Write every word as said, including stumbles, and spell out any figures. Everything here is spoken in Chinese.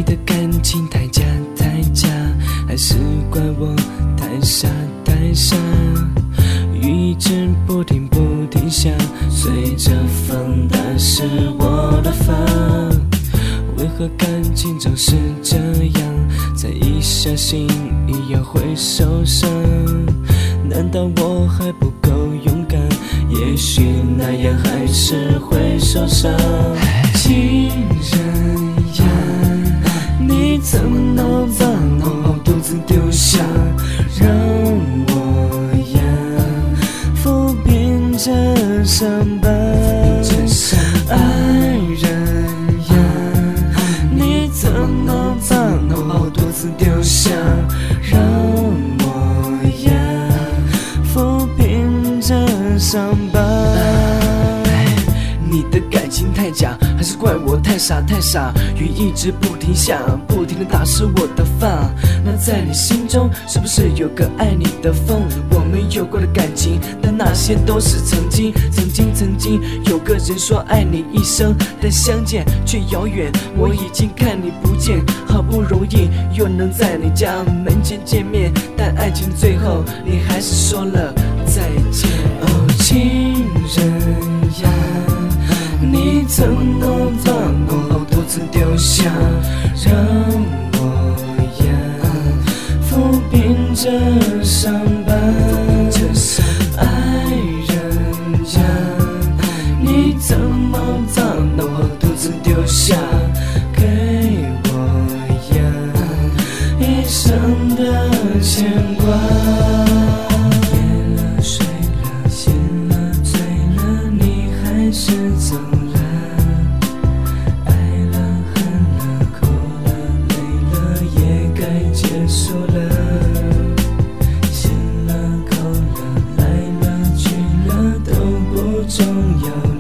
的感情太假太假，还是怪我太傻太傻？雨一直不停不停下，随着风打湿我的发。为何感情总是这样，才一下心一样会受伤？难道我还不够勇敢？也许那样还是会受伤。情人呀，你怎么能把我独自丢下，让我呀抚平这伤疤？爱人呀，你怎么把我独自丢下，让我呀抚平这伤疤？你的感情太假，还是怪我太傻太傻？雨一直不停下，不停地打湿我的发。那在你心中，是不是有个爱你的风？我们有过的感情，但那些都是曾经。曾经曾经有个人说爱你一生，但相见却遥远。我已经看你不见，好不容易又能在你家门前见面，但爱情最后你还是说了再见。哦，情人呀，你怎么能把我独自丢下，让我呀抚平这伤疤？爱人呀，你怎么把我独自丢下，给我呀一生的牵挂？夜了睡了醒了醉了，你还是走了。爱了恨了哭了累了，也该结束了。醒了够了来了去了都不重要。